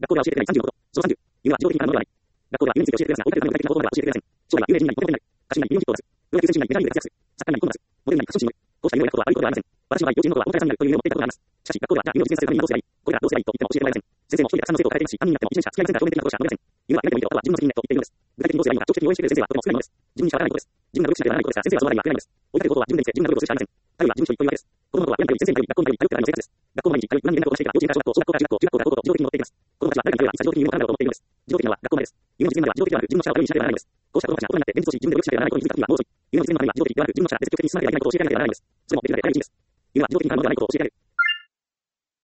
学校では教えてくれない30のこと。その30。夢は自動的に叶うものではない。学校では夢について教えてくれますが、追いかける具体的な方法までは教えてくれません。将来は有名人になり、ポッドキャストになる。歌手になり、ミリオンヒットを出す。プロ野球選手になり、メジャーリーグで活躍する。作家になり、本を出す。モデルになり、ファッション誌に載る。こうした夢を描くことは悪いことではありません。私の場合、幼稚園の頃は本当にになるという夢を持っていたことがあります。しかし、学校では、じゃあ夢を実現するためにどうすればいい、これからどうすればいいと言っても教えてもらえません。先生も一人でたくさんの生徒を抱えていますし、何人になっても一日しか付き合いませんから、表面的なことしか述べません。夢は夢だということは自分の責任だと言っているのです。具体的にどうすればいいのか、長期的に応援してくれる先生はとても少ないのです。自分にしかわからないことです。自分が努力しなければならないことですが、先生はその場合にはくれないのです。追いかける方法は自分で見つけ、自分が努力をするしかありません。あるいは自分一人というわけです。子供の頃は親に頼り、先生に頼り、学校に頼り、頼ってからの生活です。学校の毎日頼り、何に連絡をしてから、幼稚園から小学校、小学校から中学校、中学校から高校と自動的に乗っていきます。子供たちは誰かに頼ればいつか自動的に夢を叶うだろうと思っているのです。自動的なのは学校までです。夢の実現までは自動的ではなく、自分の力を頼りにしなければならないのです。こうした子供たちが大人になって現実とし、自分で努力しなければならないことに気づいた時にはもう遅い。夢の実現のためには自動的ではなく、自分の力で積極的に進まなければいけないことを教えてあげなければならないのです。それもできるだけ大事です。夢は自動的に叶うものではないことを教えてあげる。